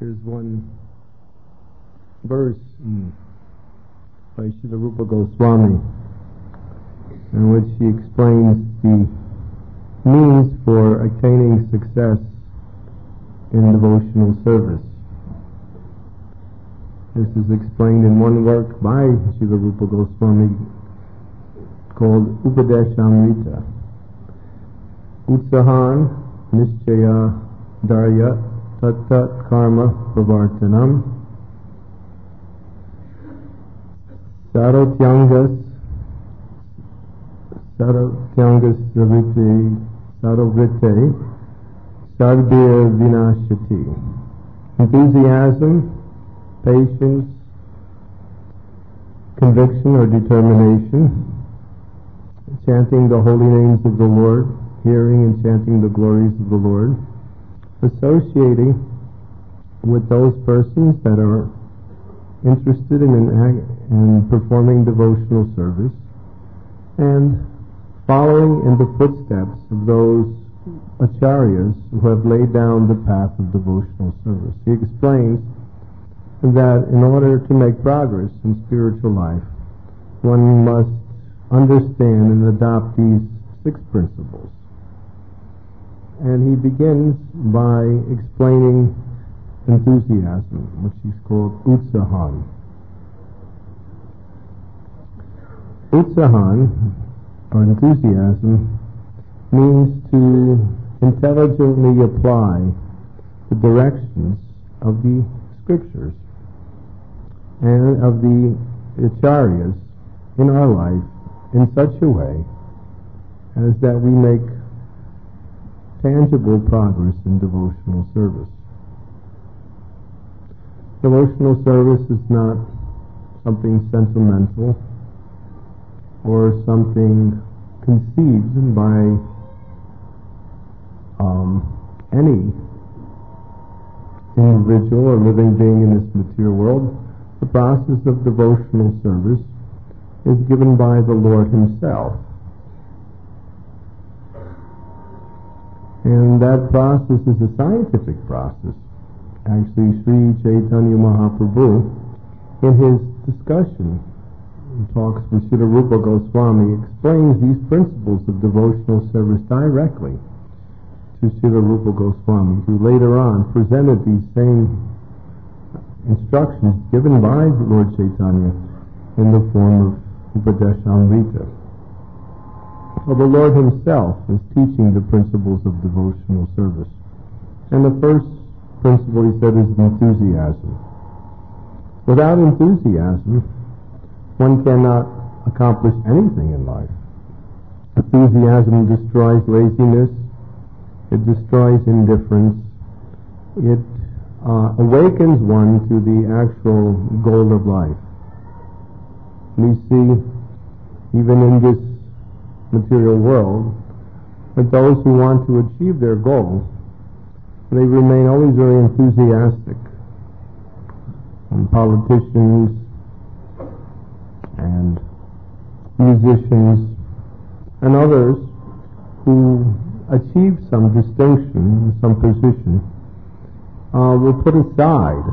There's one verse by Srila Rupa Goswami in which he explains the means for attaining success in devotional service. This is explained in one work by Srila Rupa Goswami called Upadeshamrita. Utsahan Nischaya Darya Tat Karma Pravartanam Sarotyangas Sarovrite Sarvir Vinashati. Enthusiasm, patience, conviction or determination, chanting the holy names of the Lord, hearing and chanting the glories of the Lord, associating with those persons that are interested in performing devotional service, and following in the footsteps of those acharyas who have laid down the path of devotional service. He explains that in order to make progress in spiritual life, one must understand and adopt these 6 principles. And he begins by explaining enthusiasm, which is called utsahan. Utsahan, or enthusiasm, means to intelligently apply the directions of the scriptures and of the acharyas in our life in such a way as that we make tangible progress in devotional service. Devotional service is not something sentimental or something conceived by any individual or living being in this material world. The process of devotional service is given by the Lord Himself. And that process is a scientific process. Actually, Sri Chaitanya Mahaprabhu, in his discussion, talks with Srila Rupa Goswami, explains these principles of devotional service directly to Srila Rupa Goswami, who later on presented these same instructions given by Lord Chaitanya in the form of Upadeshamrita. Well, the Lord Himself is teaching the principles of devotional service. And the first principle, he said, is enthusiasm. Without enthusiasm, one cannot accomplish anything in life. Enthusiasm destroys laziness, it destroys indifference, it awakens one to the actual goal of life. We see, even in this material world, that those who want to achieve their goal, they remain always very enthusiastic. And politicians and musicians and others who achieve some distinction, some position, will put aside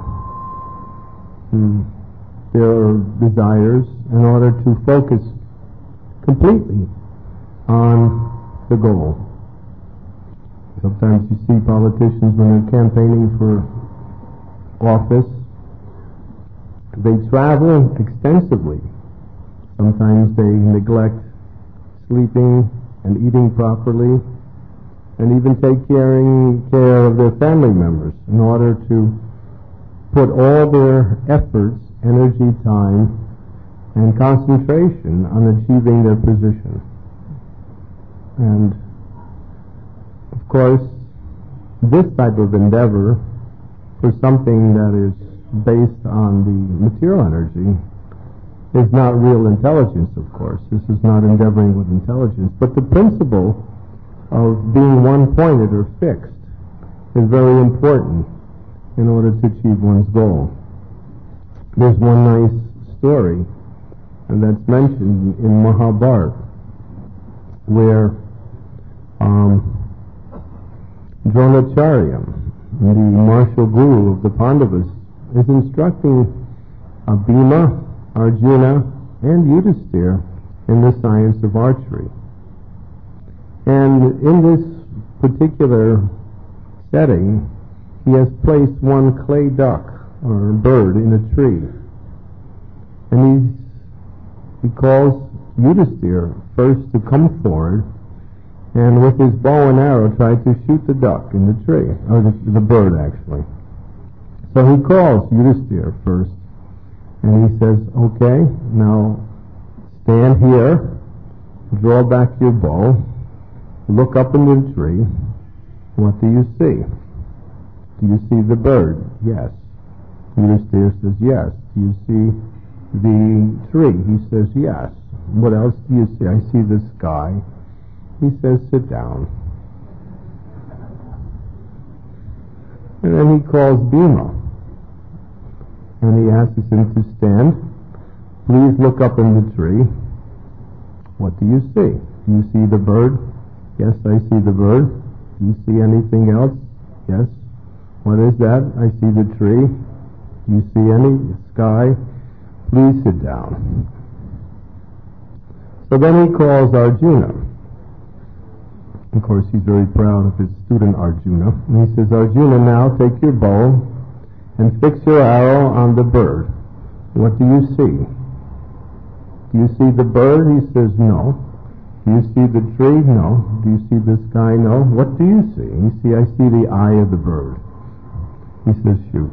their desires in order to focus completely on the goal. Sometimes you see politicians, when they're campaigning for office, they travel extensively. Sometimes they neglect sleeping and eating properly, and even taking care of their family members in order to put all their efforts, energy, time, and concentration on achieving their position. And of course, this type of endeavor for something that is based on the material energy is not real intelligence, of course. This is not endeavoring with intelligence. But the principle of being one-pointed or fixed is very important in order to achieve one's goal. There's one nice story that's mentioned in Mahabharata where Dronacharya the martial guru of the Pandavas, is instructing Bhima, Arjuna, and Yudhisthira in the science of archery. And in this particular setting, he has placed one clay duck or bird in a tree. And he calls Yudhisthira first to come forward and with his bow and arrow try to shoot the duck in the tree, or the bird actually. So he calls Yudhisthira first and he says, okay, now stand here, draw back your bow, look up in the tree. What do you see? Do you see the bird? Yes. Yudhisthira says yes. Do you see the tree? He says yes. What else do you see? I see the sky. He says sit down. And then he calls Bhima. And he asks him to stand. Please look up in the tree. What do you see? Do you see the bird? Yes, I see the bird. Do you see anything else? Yes. What is that? I see the tree. Do you see any sky? Please sit down. So then he calls Arjuna. Of course, he's very proud of his student Arjuna. And he says, Arjuna, now take your bow and fix your arrow on the bird. What do you see? Do you see the bird? He says, no. Do you see the tree? No. Do you see the sky? No. What do you see? You see, I see the eye of the bird. He says, shoot.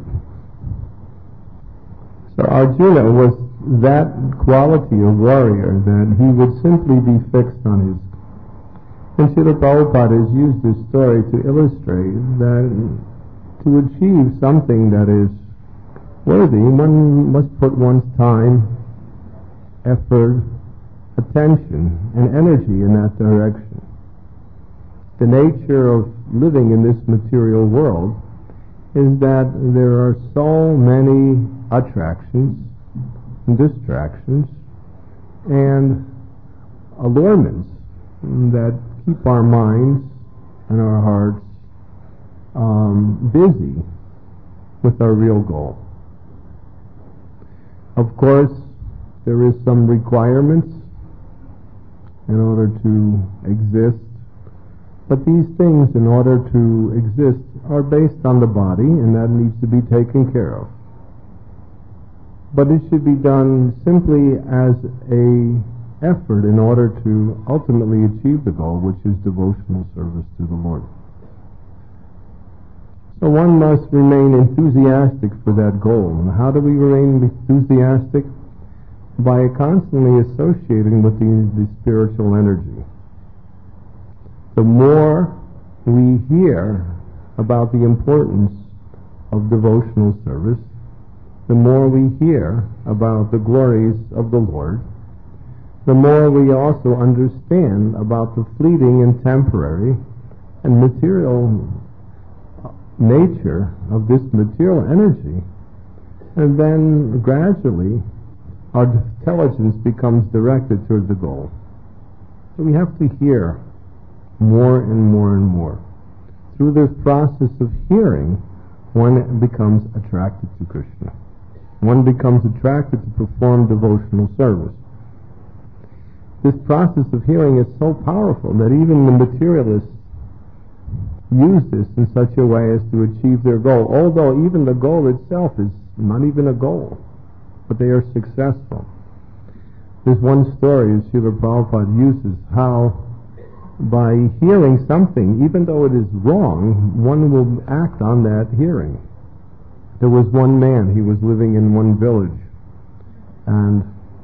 So Arjuna was that quality of warrior that he would simply be fixed on his. And Srila Prabhupada has used this story to illustrate that to achieve something that is worthy, one must put one's time, effort, attention, and energy in that direction. The nature of living in this material world is that there are so many attractions and distractions and allurements that keep our minds and our hearts busy with our real goal. Of course, there is some requirements in order to exist, but these things, in order to exist, are based on the body, and that needs to be taken care of. But it should be done simply as a effort in order to ultimately achieve the goal, which is devotional service to the Lord. So one must remain enthusiastic for that goal. And how do we remain enthusiastic? By constantly associating with the spiritual energy. The more we hear about the importance of devotional service, the more we hear about the glories of the Lord, the more we also understand about the fleeting and temporary and material nature of this material energy, and then gradually our intelligence becomes directed toward the goal. So we have to hear more and more and more. Through this process of hearing, one becomes attracted to Krishna. One becomes attracted to perform devotional service. This process of hearing is so powerful that even the materialists use this in such a way as to achieve their goal, although even the goal itself is not even a goal, but they are successful. There's one story that Srila Prabhupada uses, how by hearing something, even though it is wrong, one will act on that hearing. There was one man, he was living in one village, and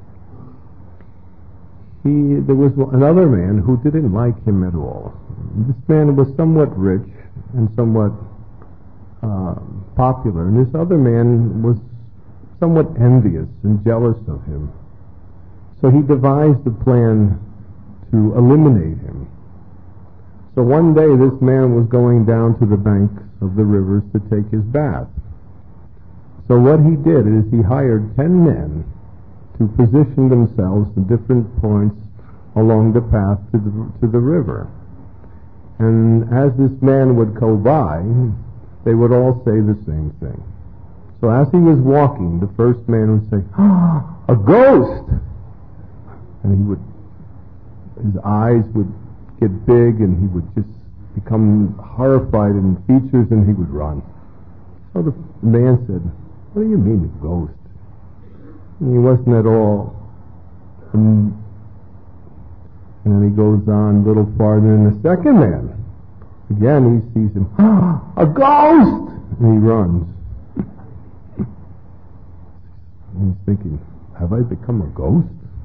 there was another man who didn't like him at all. This man was somewhat rich and somewhat popular, and this other man was somewhat envious and jealous of him. So he devised a plan to eliminate him. So one day this man was going down to the banks of the rivers to take his bath. So what he did is he hired 10 men to position themselves in different points along the path to the river. And as this man would go by, they would all say the same thing. So as he was walking, the first man would say, "Ah, a ghost!" And his eyes would get big, and he would just become horrified in features, and he would run. So the man said, "What do you mean, a ghost?" And he wasn't at all. And then he goes on a little farther, and the second man, again he sees him, "Ah, a ghost!" And he runs. And he's thinking, have I become a ghost?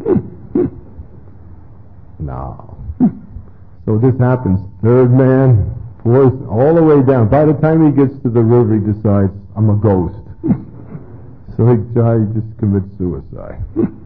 No. So this happens. Third man, fourth, all the way down. By the time he gets to the river, he decides, I'm a ghost. So he just commits suicide.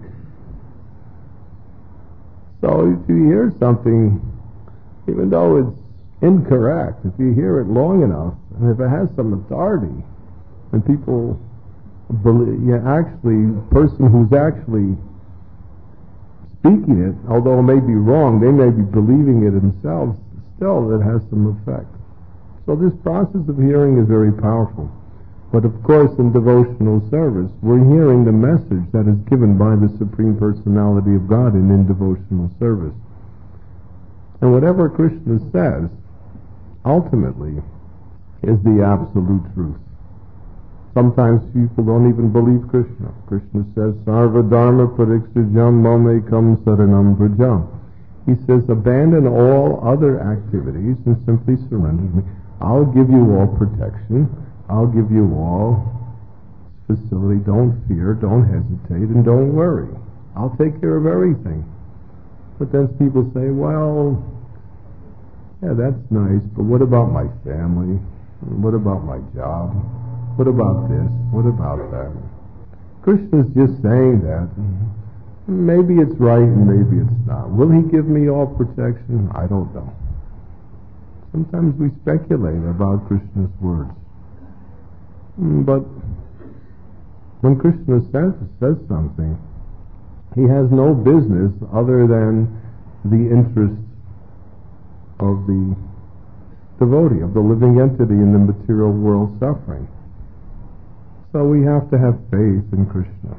So if you hear something, even though it's incorrect, if you hear it long enough, and if it has some authority, and people believe, person who's actually speaking it, although it may be wrong, they may be believing it themselves, still it has some effect. So this process of hearing is very powerful. But of course in devotional service, we're hearing the message that is given by the Supreme Personality of God in devotional service. And whatever Krishna says, ultimately, is the absolute truth. Sometimes people don't even believe Krishna. Krishna says, Sarva Dharma Parikshajam Mamekam Saranam Brajam. He says, abandon all other activities and simply surrender to me. I'll give you all protection. I'll give you all facility. Don't fear, don't hesitate, and don't worry. I'll take care of everything. But then people say, well, yeah, that's nice, but what about my family? What about my job? What about this? What about that? Krishna's just saying that. Maybe it's right and maybe it's not. Will he give me all protection? I don't know. Sometimes we speculate about Krishna's words. But when Krishna says something, he has no business other than the interest of the devotee, of the living entity in the material world suffering. So we have to have faith in Krishna.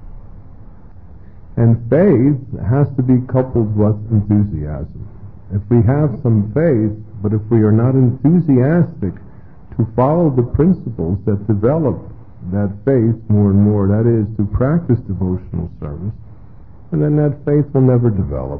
And faith has to be coupled with enthusiasm. If we have some faith, but if we are not enthusiastic to follow the principles that develop that faith more and more, that is, to practice devotional service, and then that faith will never develop.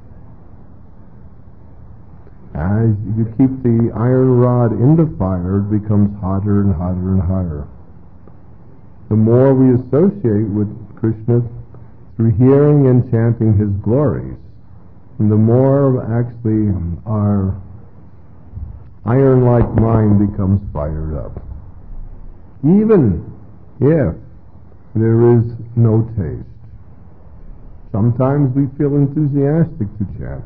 As you keep the iron rod in the fire, it becomes hotter and hotter and hotter. The more we associate with Krishna through hearing and chanting his glories, and the more actually our iron-like mind becomes fired up. Even if there is no taste. Sometimes we feel enthusiastic to chant.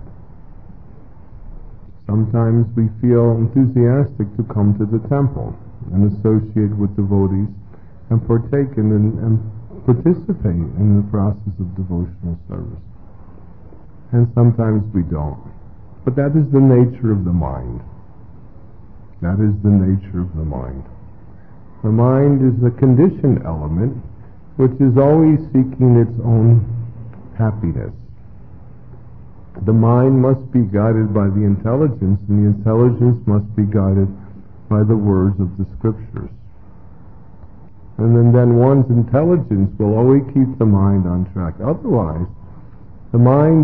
Sometimes we feel enthusiastic to come to the temple and associate with devotees and partake in and participate in the process of devotional service. And sometimes we don't. But that is the nature of the mind. That is the nature of the mind. The mind is a conditioned element which is always seeking its own happiness. The mind must be guided by the intelligence, and the intelligence must be guided by the words of the scriptures. And then one's intelligence will always keep the mind on track. Otherwise, the mind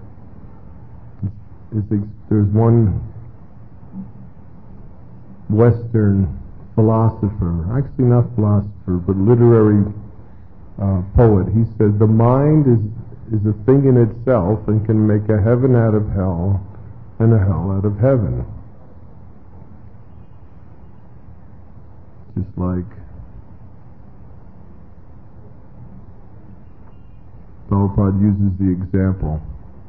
there's one Western philosopher, actually not philosopher, but literary poet. He said, the mind is a thing in itself and can make a heaven out of hell and a hell out of heaven. Just like Prabhupada uses the example.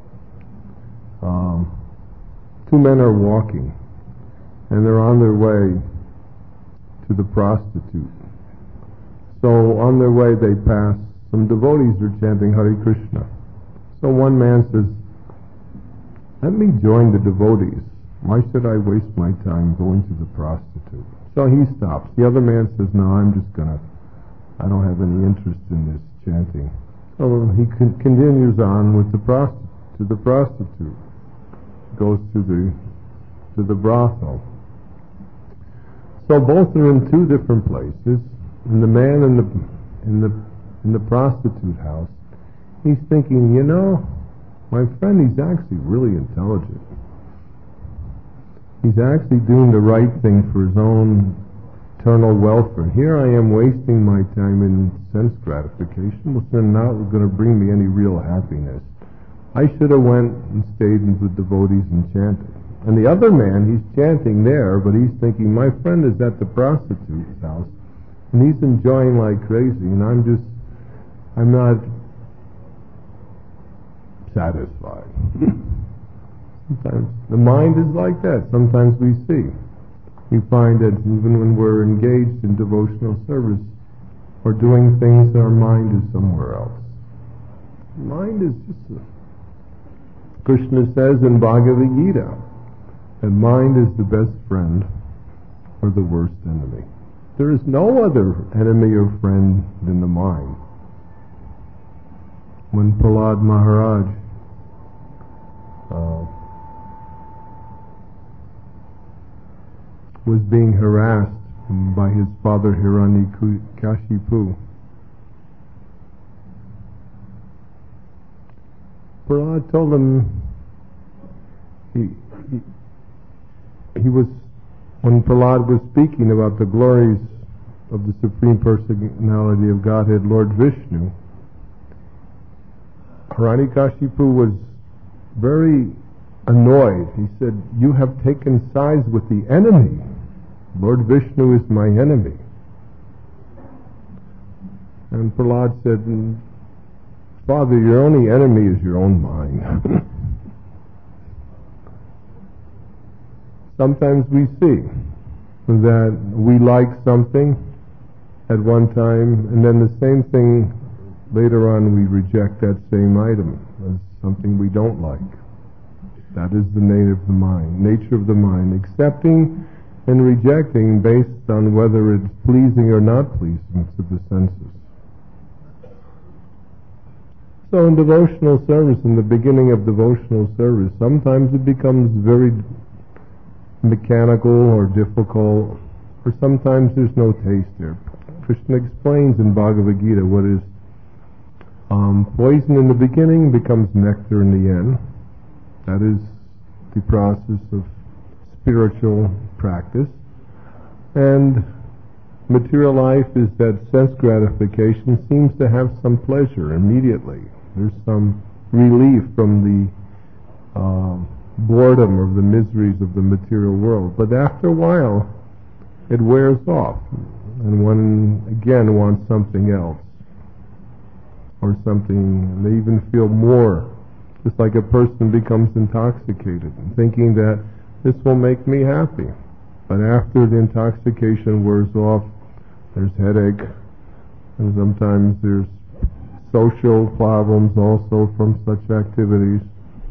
Two men are walking and they're on their way to the prostitute. So on their way they pass some devotees who are chanting Hare Krishna. So one man says, let me join the devotees. Why should I waste my time going to the prostitute? So he stops. The other man says, no, I don't have any interest in this chanting. So he continues on with the prostitute. Goes to the brothel. So both are in two different places. And the man in the prostitute house, he's thinking, my friend, he's actually really intelligent. He's actually doing the right thing for his own eternal welfare. Here I am wasting my time in sense gratification, which is not going to bring me any real happiness. I should have went and stayed with the devotees and chanted. And the other man, he's chanting there, but he's thinking, my friend is at the prostitute's house, and he's enjoying like crazy, and I'm not satisfied. Sometimes the mind is like that. Sometimes we find that even when we're engaged in devotional service or doing things, our mind is somewhere else. Mind is just Krishna says in Bhagavad Gita that mind is the best friend or the worst enemy. There is no other enemy or friend than the mind. When Prahlad Maharaj was being harassed by his father Hiranyakashipu, Prahlad told him when Prahlad was speaking about the glories of the Supreme Personality of Godhead, Lord Vishnu, Hiranyakashipu was very annoyed. He said, you have taken sides with the enemy. Lord Vishnu is my enemy. And Prahlad said, Father, your only enemy is your own mind. Sometimes we see that we like something at one time, and then the same thing later on we reject that same item as something we don't like. That is the nature of the mind, accepting and rejecting based on whether it's pleasing or not pleasing to the senses. So in devotional service, in the beginning of devotional service, sometimes it becomes very mechanical or difficult, or sometimes there's no taste there. Krishna explains in Bhagavad Gita what is poison in the beginning becomes nectar in the end. That is the process of spiritual practice. And material life is that sense gratification seems to have some pleasure immediately. There's some relief from the boredom or the miseries of the material world. But after a while, it wears off, and one again wants something else, or something. They even feel more. It's like a person becomes intoxicated, thinking that this will make me happy. But after the intoxication wears off, there's headache, and sometimes there's social problems also from such activities.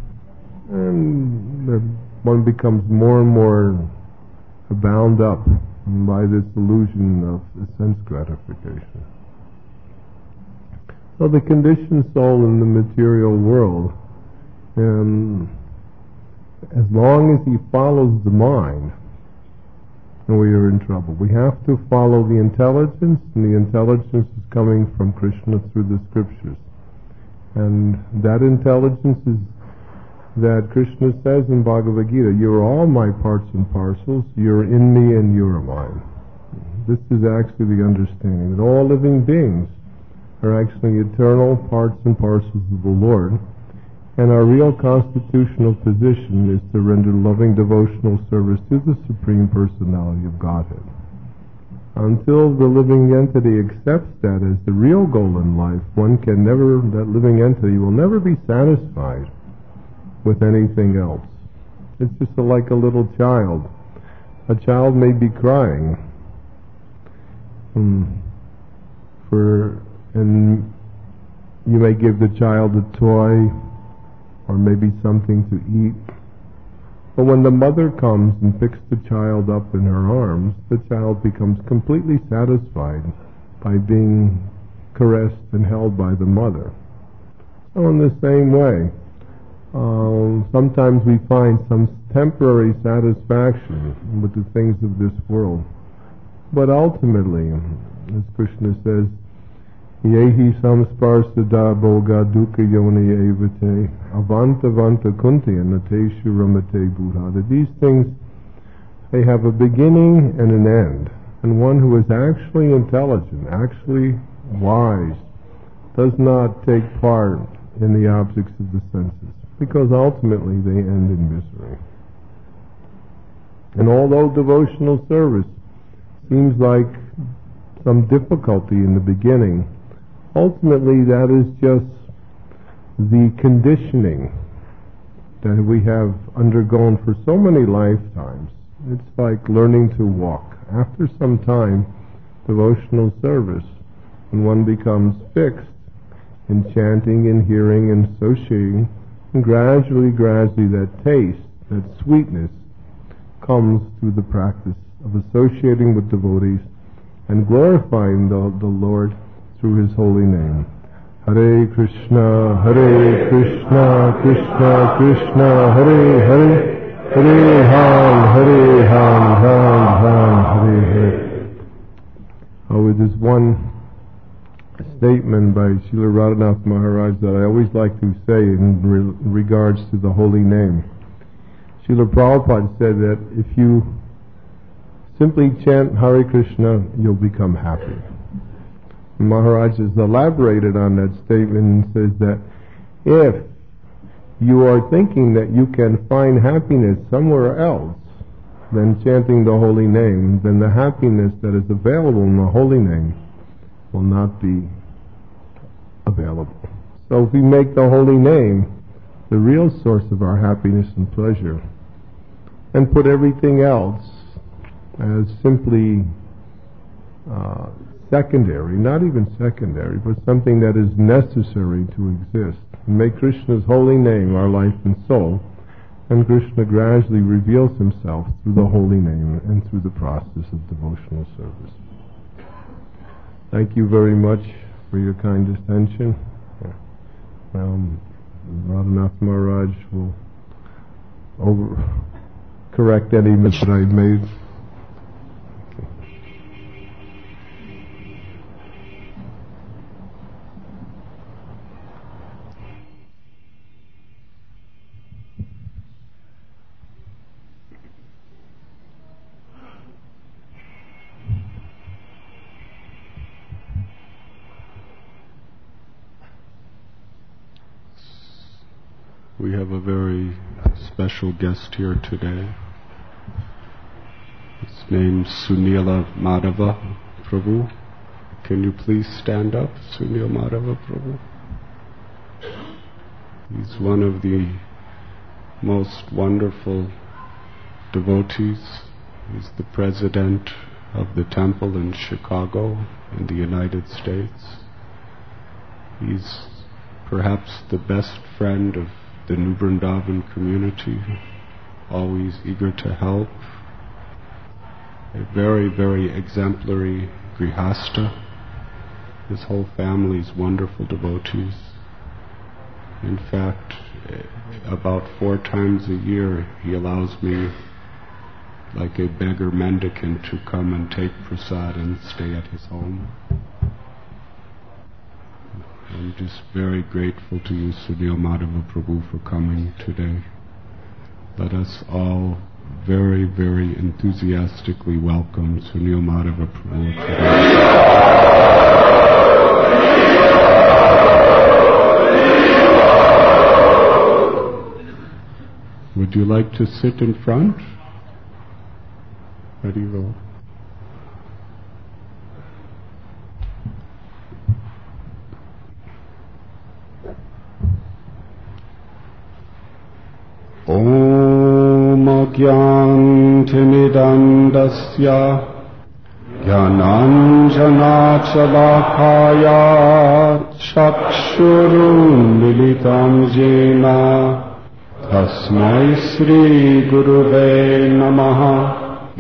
And one becomes more and more bound up by this illusion of sense gratification. So the conditioned soul in the material world, as long as he follows the mind, we are in trouble. We have to follow the intelligence, and the intelligence is coming from Krishna through the scriptures. And that intelligence is that Krishna says in Bhagavad Gita, you're all my parts and parcels, you're in me and you're mine. This is actually the understanding that all living beings are actually eternal parts and parcels of the Lord, and our real constitutional position is to render loving devotional service to the Supreme Personality of Godhead. Until the living entity accepts that as the real goal in life, that living entity will never be satisfied with anything else. It's just like a little child. A child may be crying, and you may give the child a toy or maybe something to eat. But when the mother comes and picks the child up in her arms, the child becomes completely satisfied by being caressed and held by the mother. So in the same way, sometimes we find some temporary satisfaction with the things of this world. But ultimately, as Krishna says, Yehi samsparsada boga dukkha yoni evate avanta kunti anateshu ramate buddha. That these things, they have a beginning and an end. And one who is actually intelligent, actually wise, does not take part in the objects of the senses, because ultimately they end in misery. And although devotional service seems like some difficulty in the beginning, ultimately that is just the conditioning that we have undergone for so many lifetimes. It's like learning to walk. After some time, devotional service, when one becomes fixed in chanting and hearing and associating, and gradually that taste, that sweetness, comes through the practice of associating with devotees and glorifying the Lord through His holy name. Hare Krishna, Krishna Krishna, Hare Hare, Hare Ram, Hare Hare. Oh, there's one statement by Srila Radhanath Maharaj that I always like to say in regards to the holy name. Srila Prabhupada said that if you simply chant Hare Krishna, you'll become happy. Maharaj has elaborated on that statement and says that if you are thinking that you can find happiness somewhere else than chanting the holy name, then the happiness that is available in the holy name will not be available. So if we make the holy name the real source of our happiness and pleasure, and put everything else as simply secondary, not even secondary, but something that is necessary to exist, and make Krishna's holy name our life and soul, and Krishna gradually reveals Himself through the holy name and through the process of devotional service. Thank you very much for your kind attention. Radhanath Maharaj will correct any mistake I made. We have a very special guest here today. His name's Sunila Madhava Prabhu. Can you please stand up, Sunila Madhava Prabhu? He's one of the most wonderful devotees. He's the president of the temple in Chicago in the United States. He's perhaps the best friend of the New Vrindavan community, always eager to help. A very, very exemplary grihasta. His whole family's wonderful devotees. In fact, about 4 times a year he allows me, like a beggar mendicant, to come and take prasad and stay at his home. I'm just very grateful to you, Sunila Madhava Prabhu, for coming today. Let us all very, very enthusiastically welcome Sunila Madhava Prabhu today. Would you like to sit in front? Haribo. Om Agyantimidandasya Jnananjanachalakaya Chakshurun Militam Jena Tasmai Sri Guruve Namaha.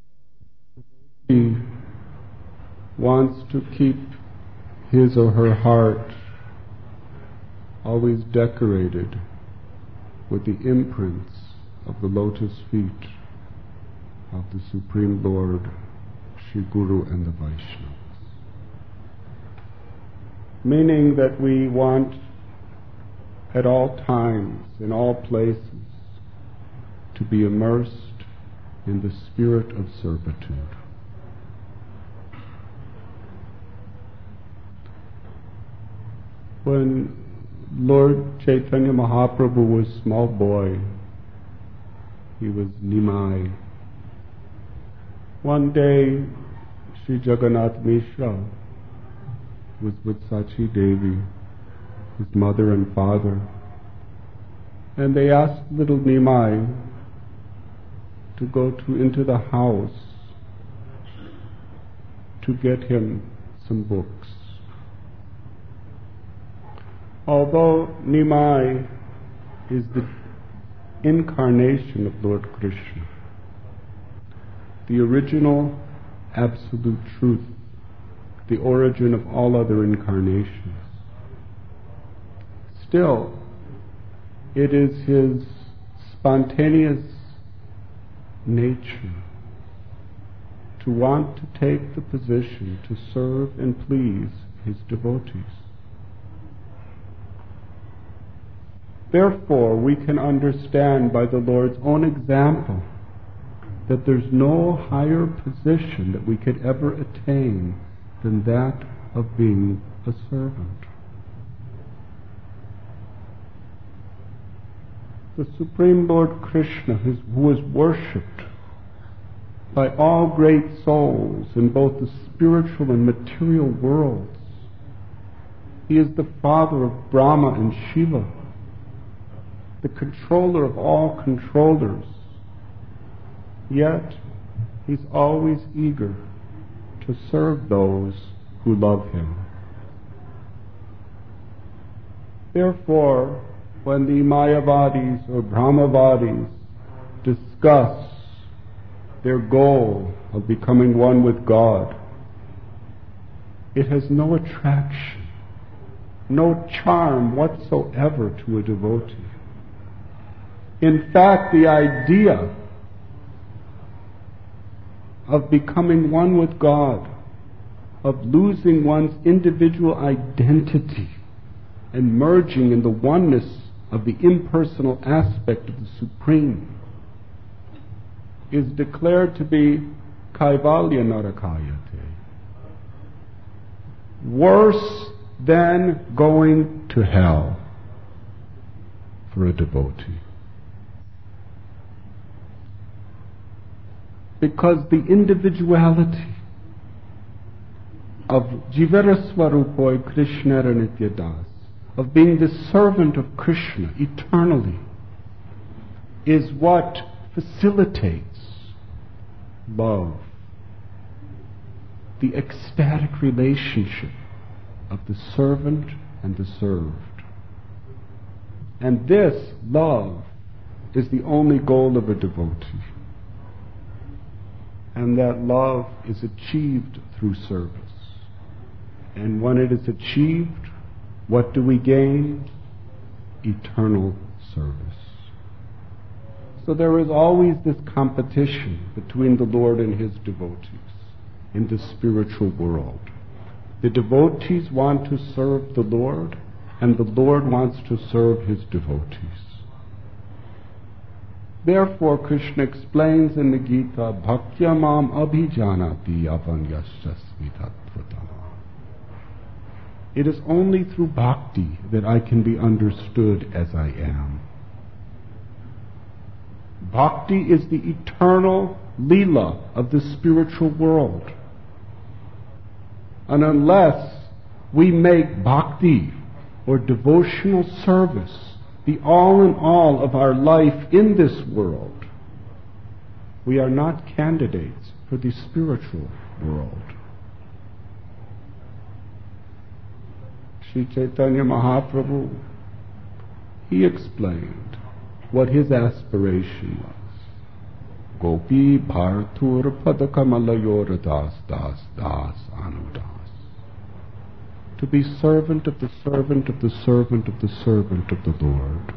He wants to keep his or her heart always decorated with the imprints of the lotus feet of the Supreme Lord, Shri Guru and the Vaishnavas. Meaning that we want at all times, in all places, to be immersed in the spirit of servitude. When Lord Chaitanya Mahaprabhu was a small boy, he was Nimai. One day, Sri Jagannath Mishra was with Sachi Devi, his mother and father, and they asked little Nimai to go into the house to get him some books. Although Nimai is the incarnation of Lord Krishna, the original absolute truth, the origin of all other incarnations, still, it is his spontaneous nature to want to take the position to serve and please his devotees. Therefore, we can understand by the Lord's own example that there's no higher position that we could ever attain than that of being a servant. The Supreme Lord Krishna, who is worshipped by all great souls in both the spiritual and material worlds. He is the father of Brahma and Shiva, the controller of all controllers. Yet, he's always eager to serve those who love him. Therefore, when the Mayavadis or Brahmavadis discuss their goal of becoming one with God, it has no attraction, no charm whatsoever to a devotee. In fact, the idea of becoming one with God, of losing one's individual identity and merging in the oneness of the impersonal aspect of the Supreme, is declared to be Kaivalya Narakayate, worse than going to hell for a devotee. Because the individuality of Jivara Swarupoi Krishna Nityadas, of being the servant of Krishna eternally, is what facilitates love, the ecstatic relationship of the servant and the served. And this love is the only goal of a devotee. And that love is achieved through service. And when it is achieved, what do we gain? Eternal service. So there is always this competition between the Lord and his devotees in the spiritual world. The devotees want to serve the Lord, and the Lord wants to serve his devotees. Therefore, Krishna explains in the Gita, Bhaktya mam abhijanati avanyashasmi tattvatam. It is only through bhakti that I can be understood as I am. Bhakti is the eternal lila of the spiritual world. And unless we make bhakti, or devotional service, the all in all of our life in this world, we are not candidates for the spiritual world. Sri Chaitanya Mahaprabhu, he explained what his aspiration was. Gopi Bhartur Padakamalayor Das Das Das Anudas. To be servant of the servant of the servant of the servant of the Lord.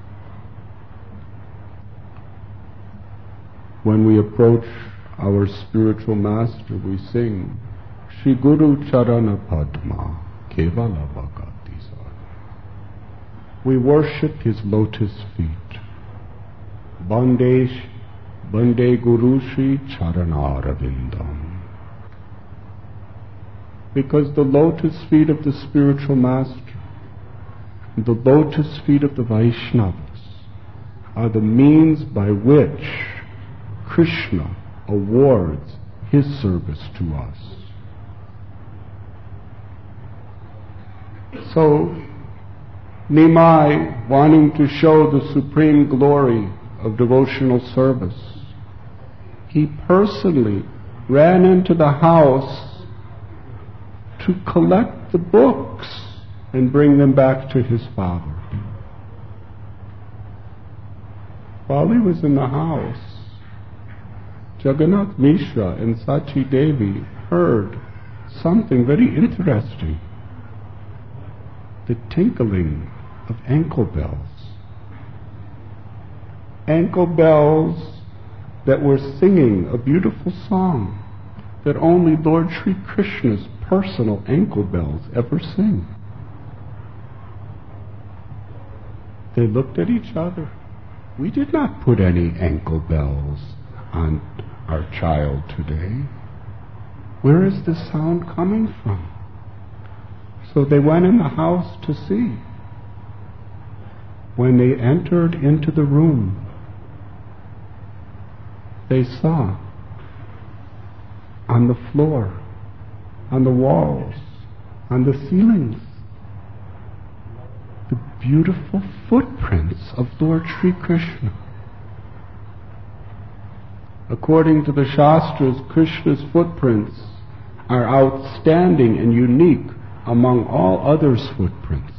When we approach our spiritual master, we sing Shri Guru Charana Padma Kevala Bhagati Sara. We worship his lotus feet. Bande Guru Shri Charana Ravindam. Because the lotus feet of the spiritual master, the lotus feet of the Vaishnavas, are the means by which Krishna awards his service to us. So, Nimai, wanting to show the supreme glory of devotional service, he personally ran into the house to collect the books and bring them back to his father. While he was in the house, Jagannath Mishra and Sachi Devi heard something very interesting. The tinkling of ankle bells. Ankle bells that were singing a beautiful song that only Lord Sri Krishna's personal ankle bells ever sing. They looked at each other. We did not put any ankle bells on our child today. Where is this sound coming from? So they went in the house to see. When they entered into the room, they saw on the floor, on the walls, on the ceilings, the beautiful footprints of Lord Sri Krishna. According to the Shastras, Krishna's footprints are outstanding and unique among all others' footprints.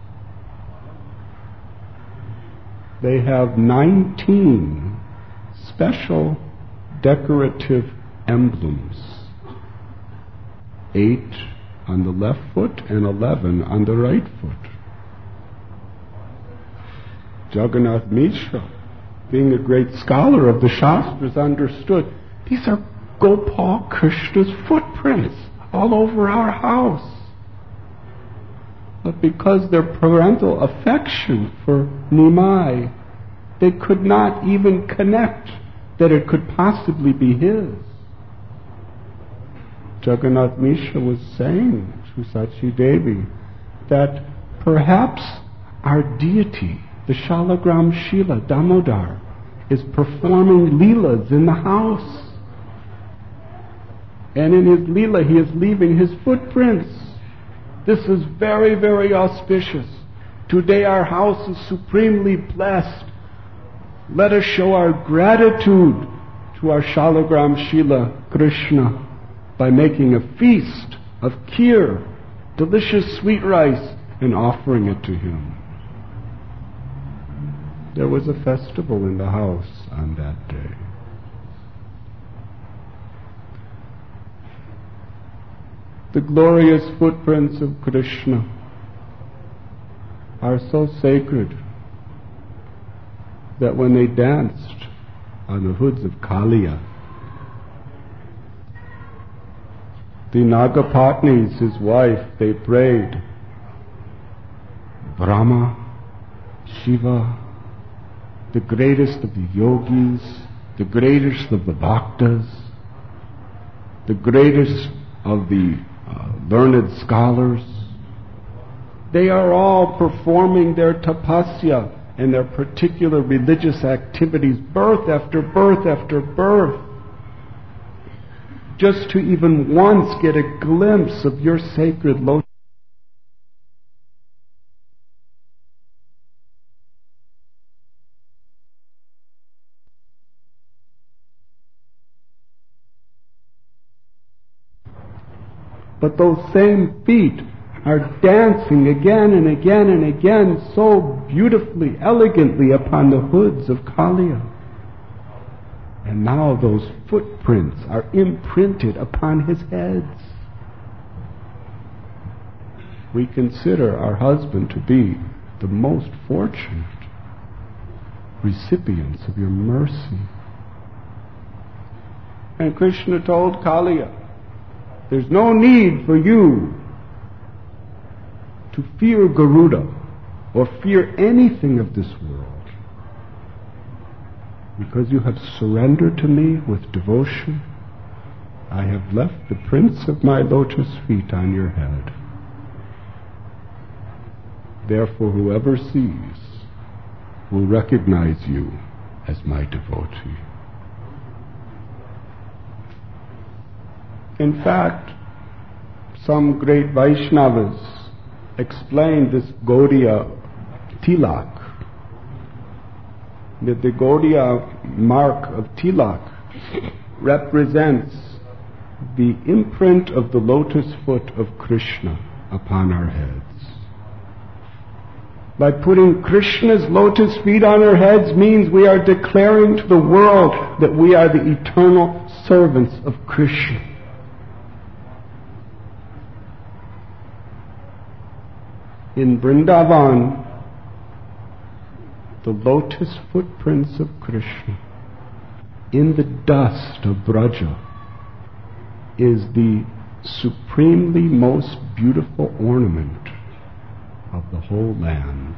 They have 19 special decorative emblems. 8 on the left foot and 11 on the right foot. Jagannath Mishra, being a great scholar of the Shastras, understood these are Gopal Krishna's footprints all over our house. But because their parental affection for Nimai, they could not even connect that it could possibly be his. Jagannath Mishra was saying to Sachi Devi that perhaps our deity, the Shalagram Shila Damodar, is performing leelas in the house. And in his leela he is leaving his footprints. This is very, very auspicious. Today our house is supremely blessed. Let us show our gratitude to our Shalagram Shila Krishna by making a feast of kheer, delicious sweet rice, and offering it to him. There was a festival in the house on that day. The glorious footprints of Krishna are so sacred that when they danced on the hoods of Kaliya, the Nagapatnis, his wife, they prayed, Brahma, Shiva, the greatest of the yogis, the greatest of the bhaktas, the greatest of the learned scholars, they are all performing their tapasya and their particular religious activities, birth after birth after birth, just to even once get a glimpse of your sacred lotus. But those same feet are dancing again and again and again so beautifully, elegantly upon the hoods of Kaliya. And now those footprints are imprinted upon his heads. We consider our husband to be the most fortunate recipients of your mercy. And Krishna told Kaliya, there's no need for you to fear Garuda or fear anything of this world, because you have surrendered to me with devotion. I have left the prints of my lotus feet on your head. Therefore, whoever sees will recognize you as my devotee. In fact, some great Vaishnavas explained this Gaudiya tilak, that the Gaudiya mark of tilak represents the imprint of the lotus foot of Krishna upon our heads. By putting Krishna's lotus feet on our heads means we are declaring to the world that we are the eternal servants of Krishna. In Vrindavan, the lotus footprints of Krishna in the dust of Braja is the supremely most beautiful ornament of the whole land.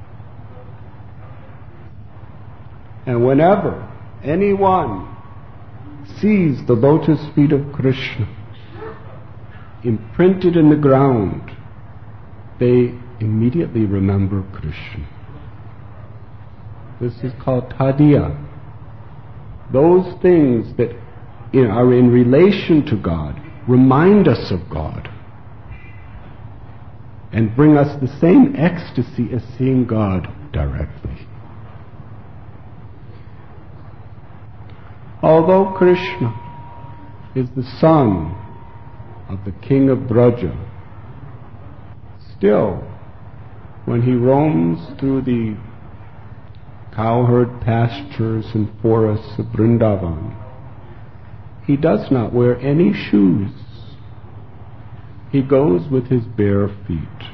And whenever anyone sees the lotus feet of Krishna imprinted in the ground, they immediately remember Krishna. This is called tadiya. Those things that are in relation to God remind us of God and bring us the same ecstasy as seeing God directly. Although Krishna is the son of the king of Braja, still, when he roams through the cowherd pastures and forests of Vrindavan, he does not wear any shoes. He goes with his bare feet.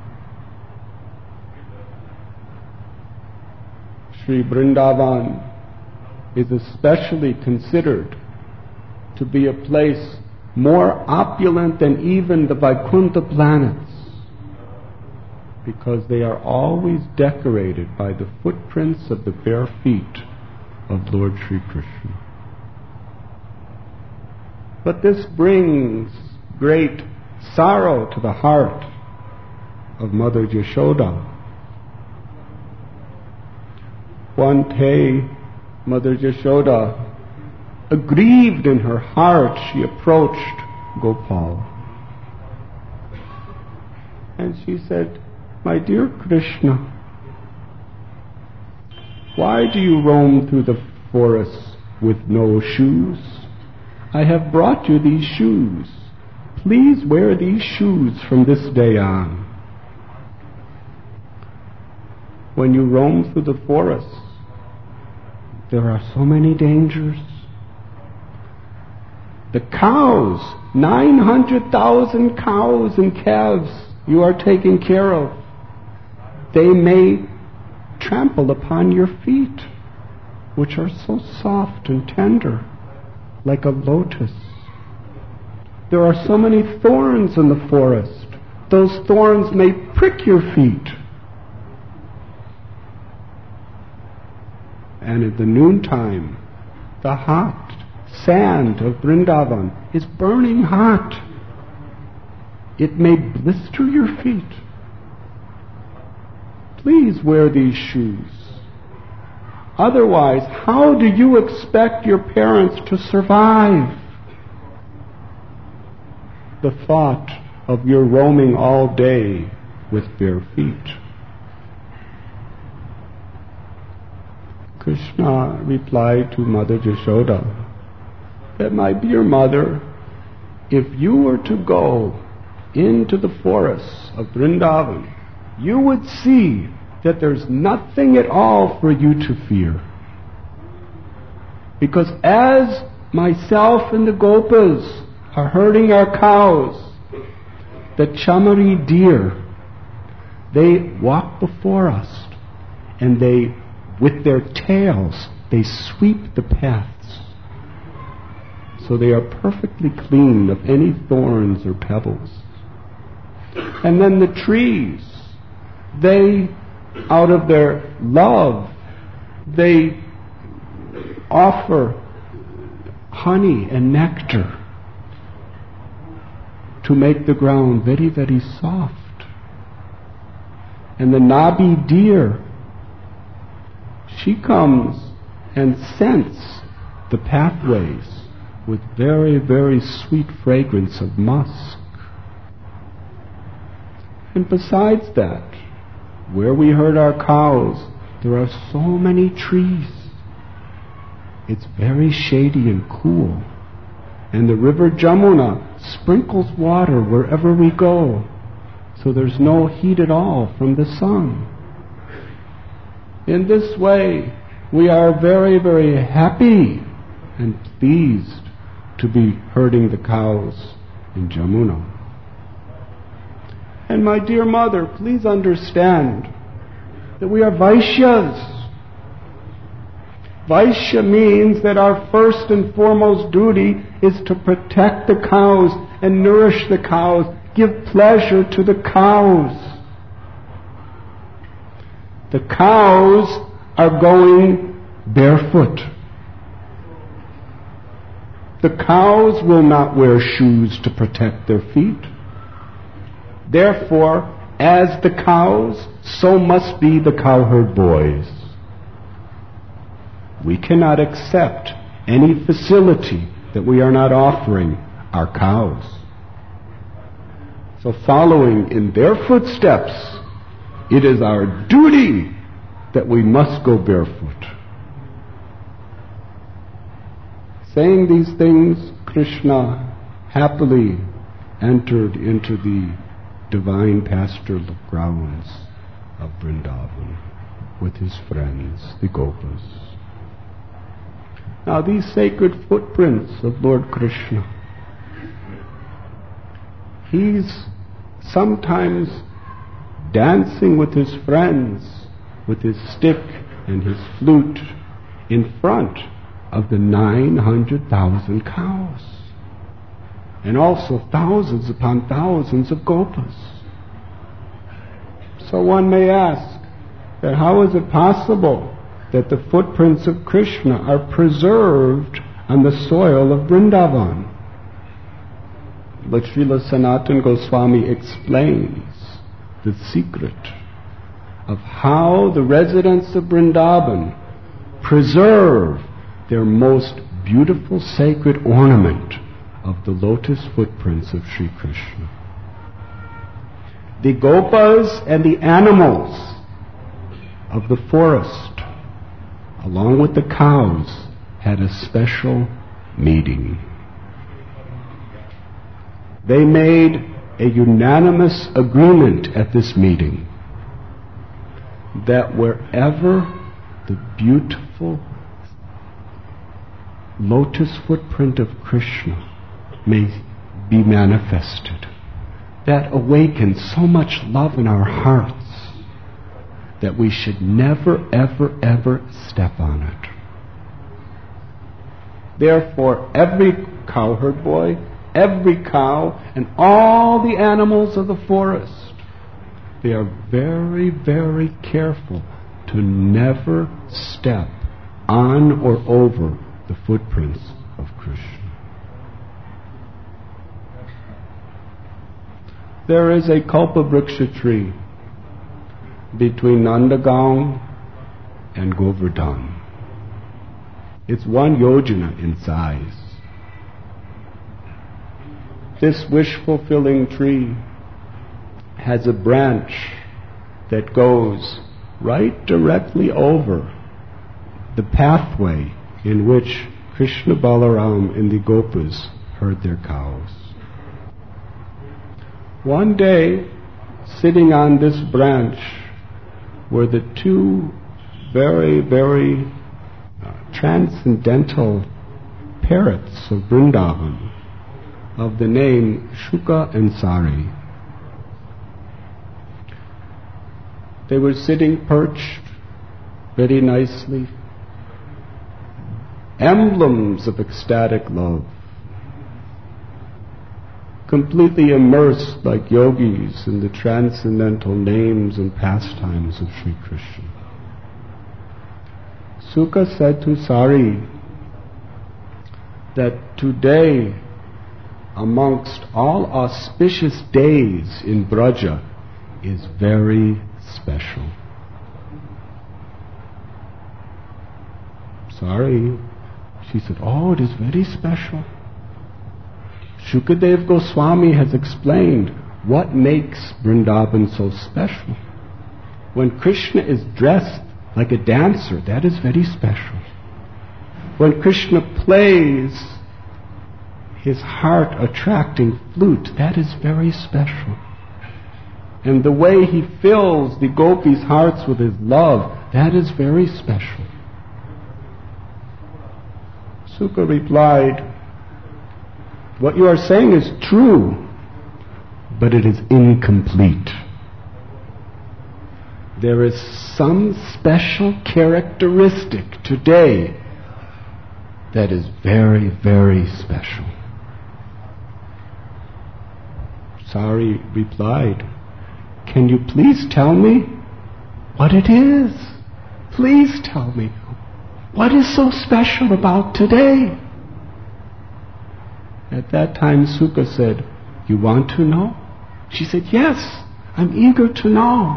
Sri Vrindavan is especially considered to be a place more opulent than even the Vaikuntha planets, because they are always decorated by the footprints of the bare feet of Lord Sri Krishna. But this brings great sorrow to the heart of Mother Yashoda. One day, Mother Yashoda, aggrieved in her heart, she approached Gopal. And she said, "My dear Krishna, why do you roam through the forests with no shoes? I have brought you these shoes. Please wear these shoes from this day on. When you roam through the forests, there are so many dangers. The cows, 900,000 cows and calves you are taking care of, they may trample upon your feet, which are so soft and tender, like a lotus. There are so many thorns in the forest. Those thorns may prick your feet. And at the noontime, the hot sand of Vrindavan is burning hot. It may blister your feet. Please wear these shoes. Otherwise, how do you expect your parents to survive? The thought of your roaming all day with bare feet." Krishna replied to Mother Yashoda that, "My dear mother, if you were to go into the forests of Vrindavan, you would see that there's nothing at all for you to fear. Because as myself and the Gopas are herding our cows, the chamari deer, they walk before us, and they, with their tails, they sweep the paths. So they are perfectly clean of any thorns or pebbles. And then the trees, they, out of their love, they offer honey and nectar to make the ground very, very soft. And the Nabi deer, she comes and scents the pathways with very, very sweet fragrance of musk. And besides that, where we herd our cows, there are so many trees. It's very shady and cool. And the river Jamuna sprinkles water wherever we go, so there's no heat at all from the sun. In this way, we are very, very happy and pleased to be herding the cows in Jamuna. And my dear mother, please understand that we are Vaishyas. Vaishya means that our first and foremost duty is to protect the cows and nourish the cows, give pleasure to the cows. The cows are going barefoot. The cows will not wear shoes to protect their feet. Therefore, as the cows, so must be the cowherd boys. We cannot accept any facility that we are not offering our cows. So following in their footsteps, it is our duty that we must go barefoot. Saying these things, Krishna happily entered into the divine pastoral grounds of Vrindavan with his friends, the Gopas. Now these sacred footprints of Lord Krishna, he's sometimes dancing with his friends, with his stick and his flute, in front of the 900,000 cows, and also thousands upon thousands of Gopas. So one may ask that how is it possible that the footprints of Krishna are preserved on the soil of Vrindavan? But Srila Sanatana Goswami explains the secret of how the residents of Vrindavan preserve their most beautiful sacred ornament of the lotus footprints of Sri Krishna. The Gopas and the animals of the forest, along with the cows, had a special meeting. They made a unanimous agreement at this meeting that wherever the beautiful lotus footprint of Krishna may be manifested, that awakens so much love in our hearts that we should never, ever, ever step on it. Therefore, every cowherd boy, every cow, and all the animals of the forest, they are very, very careful to never step on or over the footprints of Krishna. There is a Kalpavriksha tree between Nandagaon and Govardhan. It's 1 yojana in size. This wish-fulfilling tree has a branch that goes right directly over the pathway in which Krishna, Balaram, and the Gopas herd their cows. One day, sitting on this branch were the two very, very transcendental parrots of Vrindavan of the name Shuka and Sari. They were sitting perched very nicely, emblems of ecstatic love, completely immersed like yogis in the transcendental names and pastimes of Sri Krishna. Sukha said to Sari that today, amongst all auspicious days in Braja, is very special. Sari, she said, oh, it is very special. Shukadev Goswami has explained what makes Vrindavan so special. When Krishna is dressed like a dancer, that is very special. When Krishna plays his heart-attracting flute, that is very special. And the way he fills the gopis' hearts with his love, that is very special. Sukha replied, what you are saying is true, but it is incomplete. There is some special characteristic today that is very, very special. Sari replied, can you please tell me what it is? Please tell me, what is so special about today? At that time, Sukha said, you want to know? She said, yes, I'm eager to know.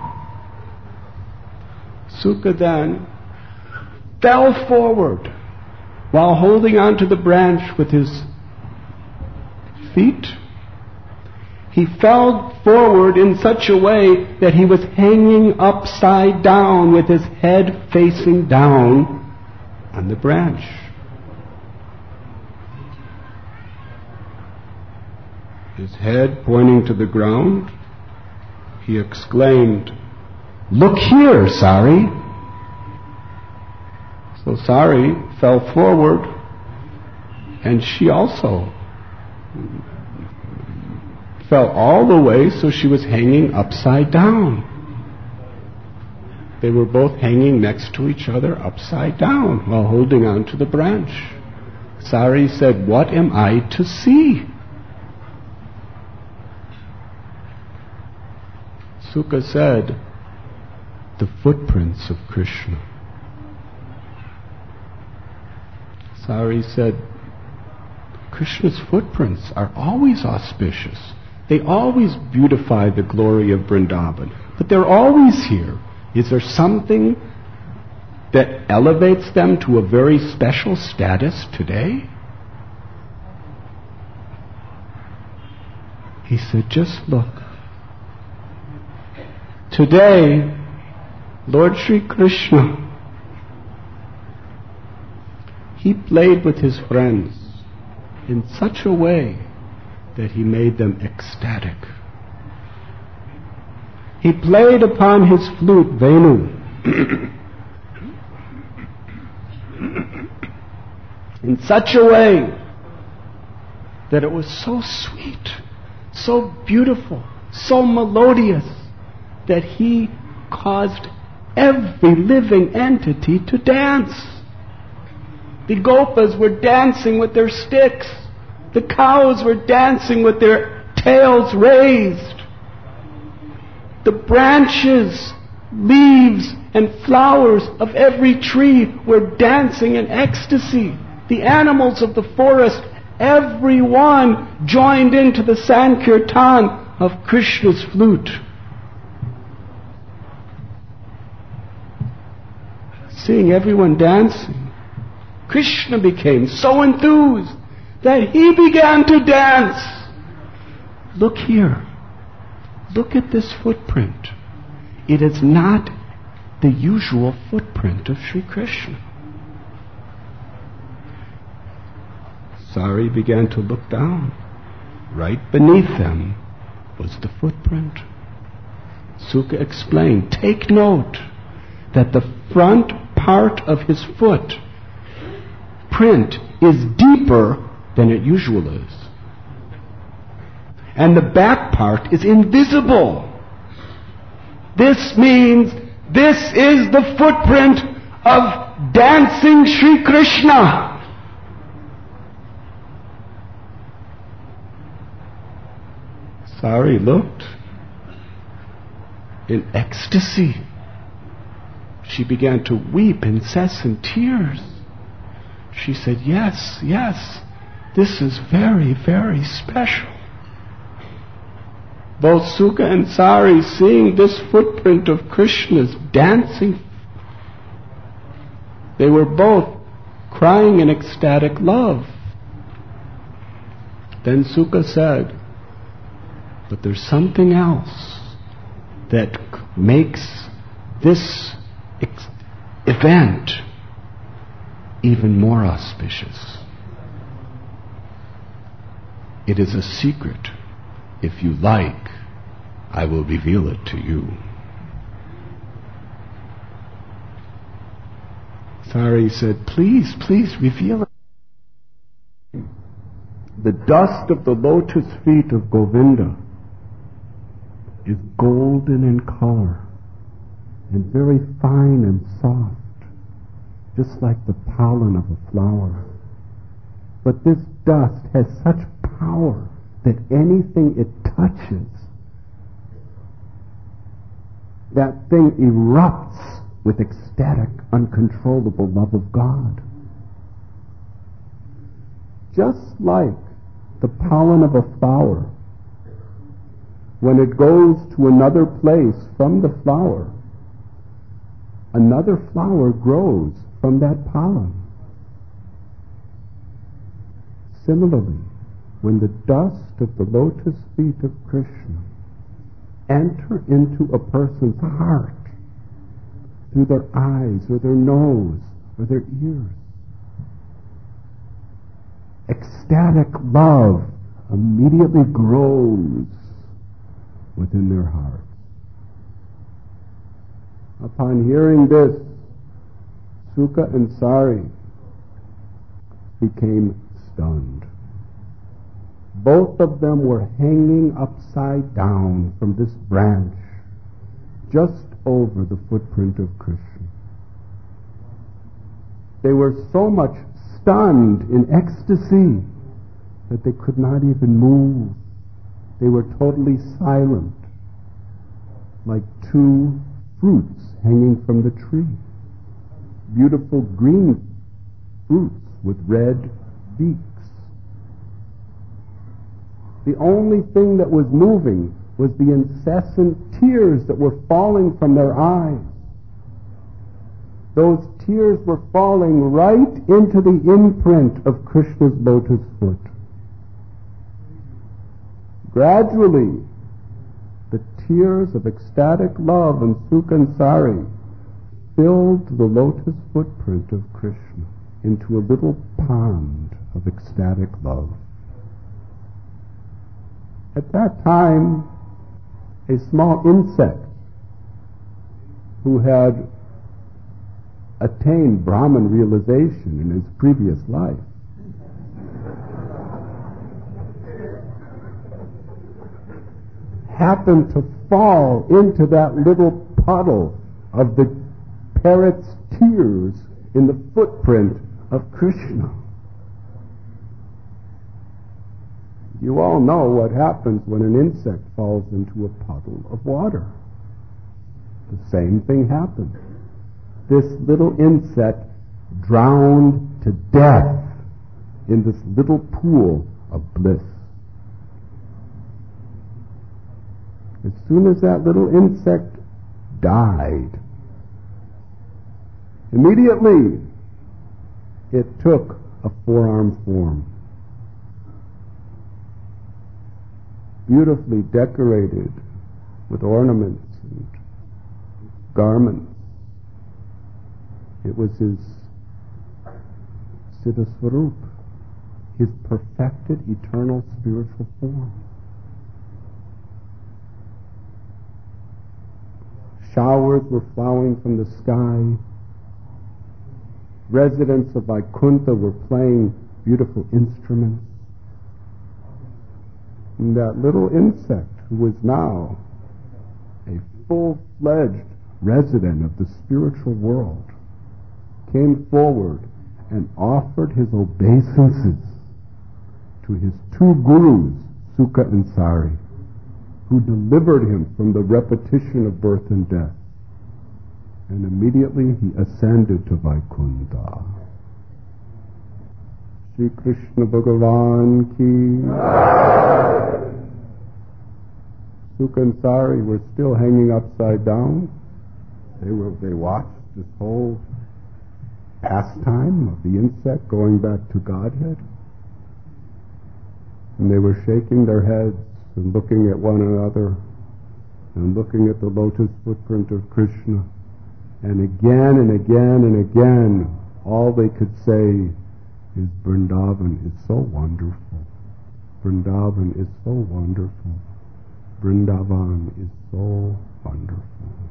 Sukha then fell forward while holding onto the branch with his feet. He fell forward in such a way that he was hanging upside down with his head facing down on the branch. His head pointing to the ground, he exclaimed, look here, Sari. So Sari fell forward, and she also fell all the way, so she was hanging upside down. They were both hanging next to each other upside down while holding on to the branch. Sari said, what am I to see? Sukha said, the footprints of Krishna. Sari said, Krishna's footprints are always auspicious. They always beautify the glory of Vrindavan, but they're always here. Is there something that elevates them to a very special status today? He said, just look. Today, Lord Sri Krishna, he played with his friends in such a way that he made them ecstatic. He played upon his flute, Venu, in such a way that it was so sweet, so beautiful, so melodious, that he caused every living entity to dance. The gopas were dancing with their sticks. The cows were dancing with their tails raised. The branches, leaves, and flowers of every tree were dancing in ecstasy. The animals of the forest, everyone joined into the Sankirtan of Krishna's flute. Seeing everyone dancing, Krishna became so enthused that he began to dance. Look here. Look at this footprint. It is not the usual footprint of Sri Krishna. Sari began to look down. Right beneath them was the footprint. Sukha explained, take note that the front part of his foot print is deeper than it usually is. And the back part is invisible. This means this is the footprint of dancing Sri Krishna. Sari looked in ecstasy. She began to weep incessant tears. She said, yes, yes, this is very, very special. Both Sukha and Sari, seeing this footprint of Krishna's dancing, they were both crying in ecstatic love. Then Sukha said, but there's something else that makes this event even more auspicious. It is a secret. If you like, I will reveal it to you. Sari said, please, please reveal it. The dust of the lotus feet of Govinda is golden in color and very fine and soft, just like the pollen of a flower. But this dust has such power that anything it touches, that thing erupts with ecstatic, uncontrollable love of God. Just like the pollen of a flower, when it goes to another place from the flower, another flower grows from that pollen. Similarly, when the dust of the lotus feet of Krishna enter into a person's heart through their eyes or their nose or their ears, ecstatic love immediately grows within their hearts. Upon hearing this, Sukha and Sari became stunned. Both of them were hanging upside down from this branch just over the footprint of Krishna. They were so much stunned in ecstasy that they could not even move. They were totally silent, like two fruits hanging from the tree. Beautiful green fruits with red beaks. The only thing that was moving was the incessant tears that were falling from their eyes. Those tears were falling right into the imprint of Krishna's lotus foot. Gradually, the tears of ecstatic love in Sukha and Sari filled the lotus footprint of Krishna into a little pond of ecstatic love. At that time, a small insect who had attained Brahman realization in his previous life happened to fall into that little puddle of the parrot's tears in the footprint of Krishna. You all know what happens when an insect falls into a puddle of water. The same thing happened. This little insect drowned to death in this little pool of bliss. As soon as that little insect died, immediately it took a four-armed form, beautifully decorated with ornaments and garments. It was his Siddha Swarup, his perfected eternal spiritual form. Showers were falling from the sky. Residents of Vaikuntha were playing beautiful instruments. And that little insect, who was now a full-fledged resident of the spiritual world, came forward and offered his obeisances to his two gurus, Sukha and Sari, who delivered him from the repetition of birth and death. And immediately he ascended to Vaikuntha. Sri Krishna Bhagavan ki. Sukha and Sari were still hanging upside down. They watched this whole pastime of the insect going back to Godhead. And they were shaking their heads and looking at one another and looking at the lotus footprint of Krishna. And again, all they could say is, Vrindavan is so wonderful. Vrindavan is so wonderful. Vrindavan is so wonderful.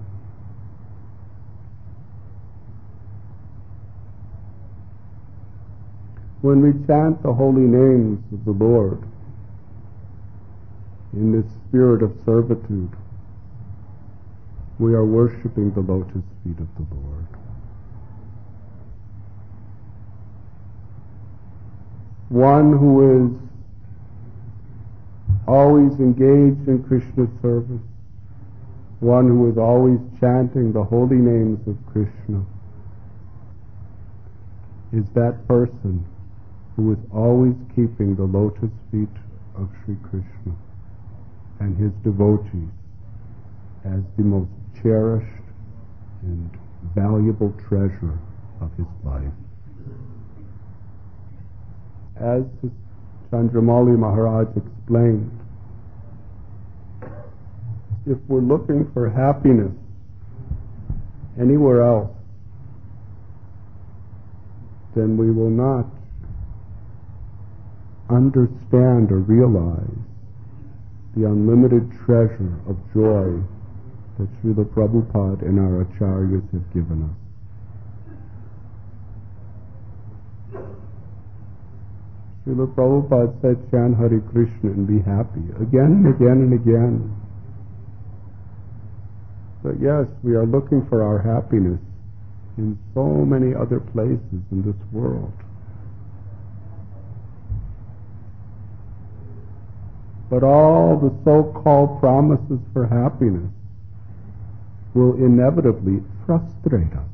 When we chant the holy names of the Lord in this spirit of servitude, we are worshipping the lotus feet of the Lord. One who is always engaged in Krishna's service, one who is always chanting the holy names of Krishna, is that person who is always keeping the lotus feet of Sri Krishna and his devotees as the most cherished and valuable treasure of his life. As Chandramauli Maharaj explained, if we're looking for happiness anywhere else, then we will not understand or realize the unlimited treasure of joy that Srila Prabhupada and our Acharyas have given us. Srila Prabhupada said, chant Hare Krishna and be happy, again and again and again. But yes, we are looking for our happiness in so many other places in this world. But all the so-called promises for happiness will inevitably frustrate us.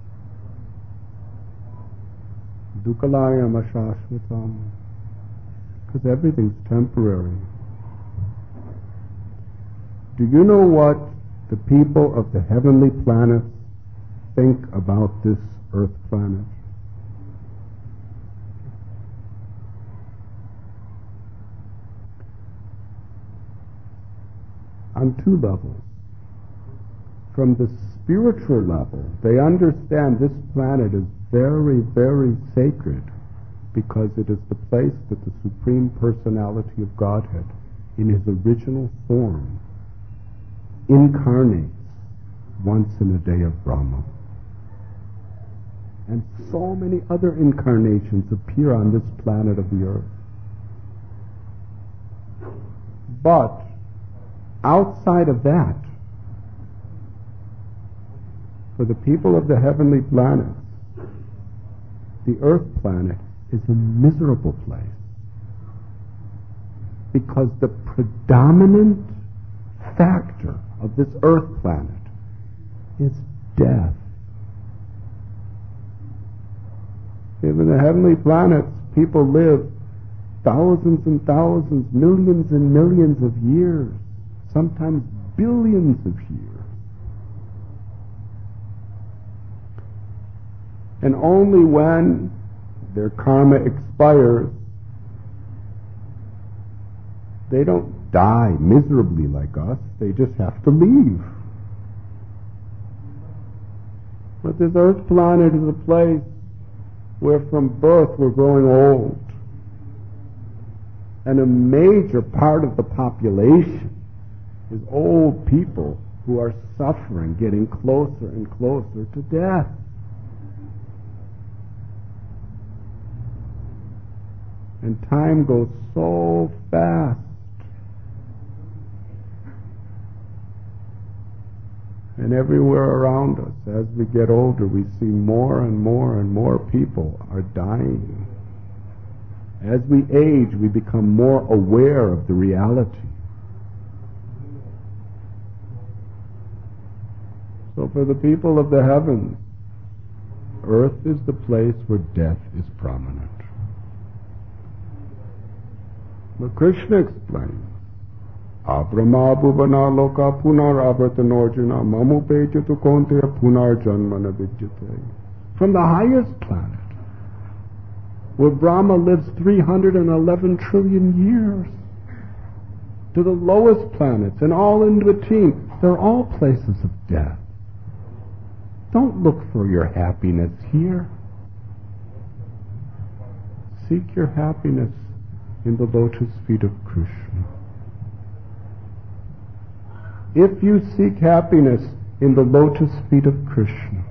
Dukkalayam ashashvatam, because everything's temporary. Do you know what the people of the heavenly planets think about this earth planet? On two levels. From the spiritual level, they understand this planet is very, very sacred because it is the place that the Supreme Personality of Godhead, in his original form, incarnates once in a day of Brahma. And so many other incarnations appear on this planet of the earth. But outside of that, for the people of the heavenly planets, the earth planet is a miserable place because the predominant factor of this earth planet is death. In the heavenly planets, people live thousands and thousands, millions and millions of years, sometimes billions of years. And only when their karma expires, they don't die miserably like us, they just have to leave. But this earth planet is a place where from birth we're growing old. And a major part of the population is old people who are suffering, getting closer and closer to death. And time goes so fast. And everywhere around us, as we get older, we see more and more and more people are dying. As we age, we become more aware of the reality. So for the people of the heavens, earth is the place where death is prominent. But Krishna explains, Abrahma bhuvana loka punar avartanorjuna mamupejatu konteya punar janmana vidyate. From the highest planet, where Brahma lives 311 trillion years, to the lowest planets and all in between, they're all places of death. Don't look for your happiness here. Seek your happiness in the lotus feet of Krishna. If you seek happiness in the lotus feet of Krishna,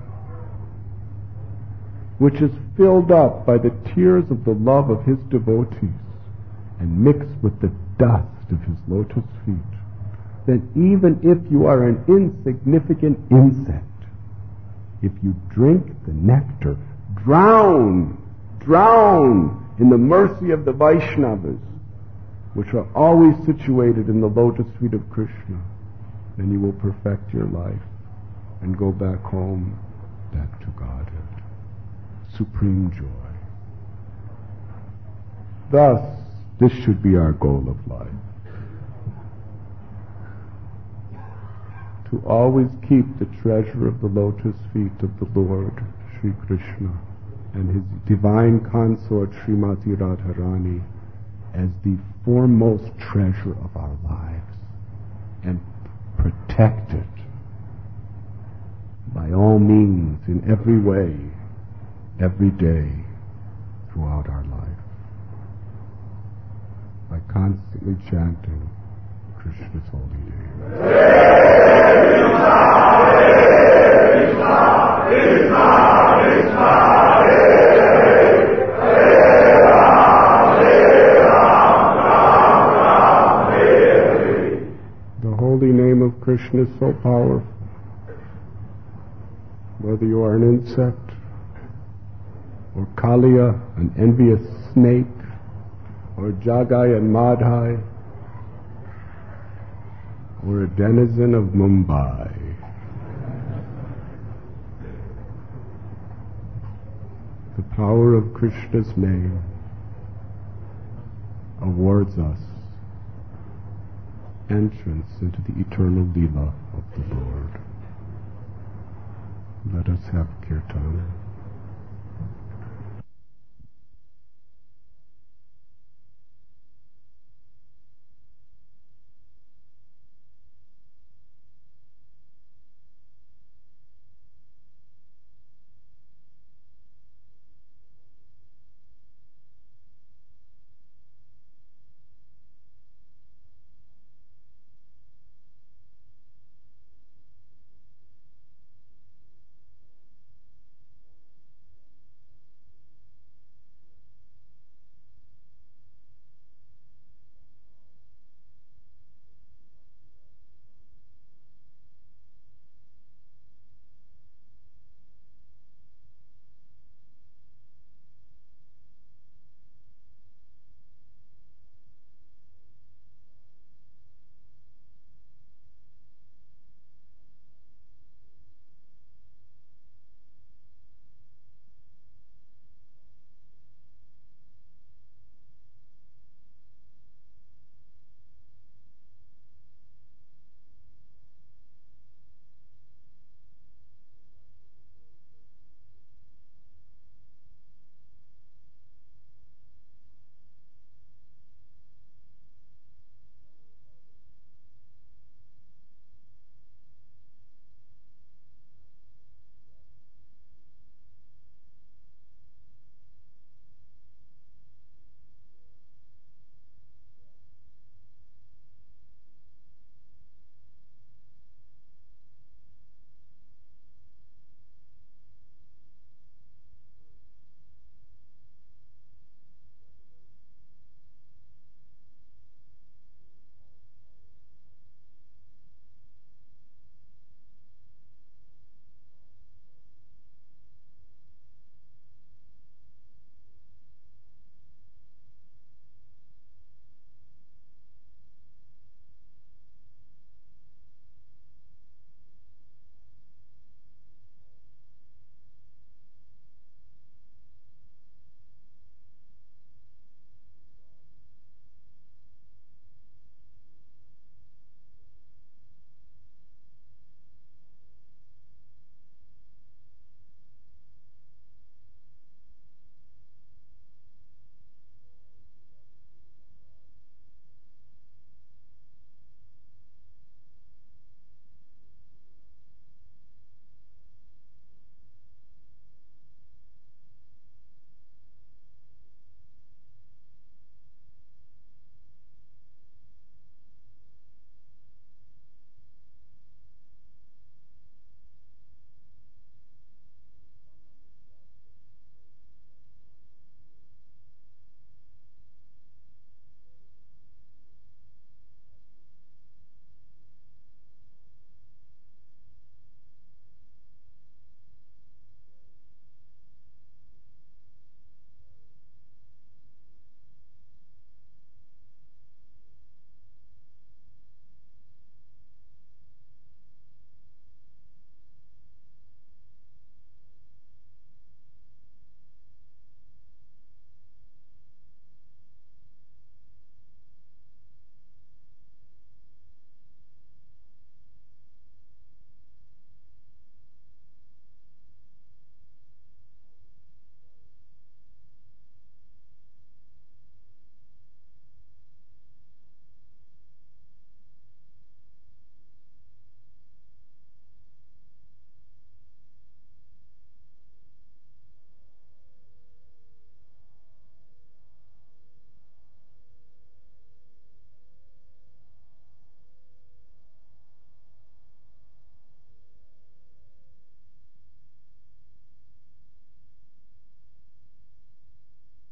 which is filled up by the tears of the love of his devotees and mixed with the dust of his lotus feet, then even if you are an insignificant insect, if you drink the nectar, drown in the mercy of the Vaishnavas, which are always situated in the lotus feet of Krishna, then you will perfect your life and go back home, back to Godhead. Supreme joy. Thus, this should be our goal of life. To always keep the treasure of the lotus feet of the Lord, Sri Krishna, and his divine consort, Srimati Radharani, as the foremost treasure of our lives, and protect it by all means, in every way, every day, throughout our life, by constantly chanting Krishna's holy name. The holy name of Krishna is so powerful. Whether you are an insect, or Kaliya, an envious snake, or Jagai and Madhai, or a denizen of Mumbai, the power of Krishna's name awards us entrance into the eternal Leela of the Lord. Let us have kirtan.